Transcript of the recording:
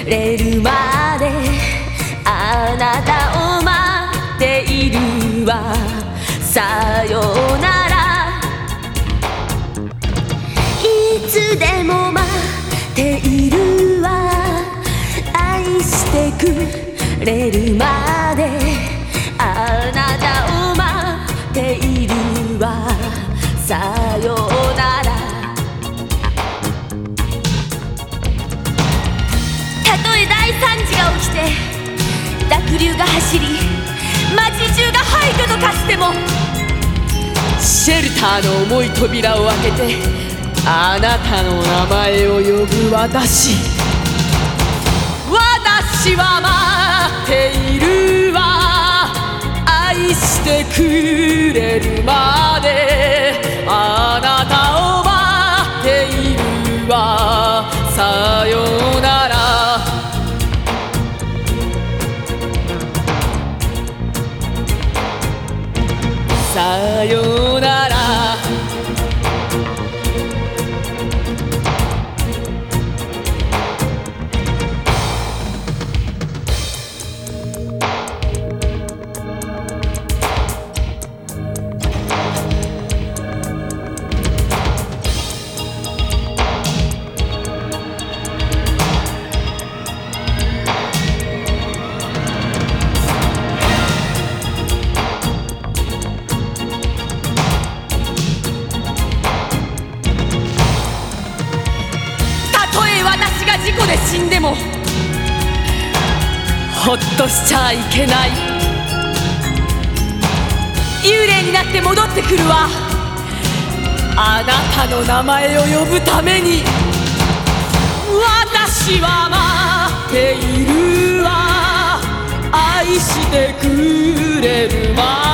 れるまであなたを待っているわ。さよなら。いつでも待っているわ。愛してくれるまであなたを待っているわ。さよなら。たとえ大惨事が起きて濁流が走り街中が廃墟と化しても、シェルターの重い扉を開けてあなたの名前を呼ぶ私は待っているわ。愛してくれるまであなたを待っているわ。さよなら。さよなら。私が事故で死んでもほっとしちゃいけない。幽霊になって戻ってくるわ。あなたの名前を呼ぶために。私は待っているわ。愛してくれるわ。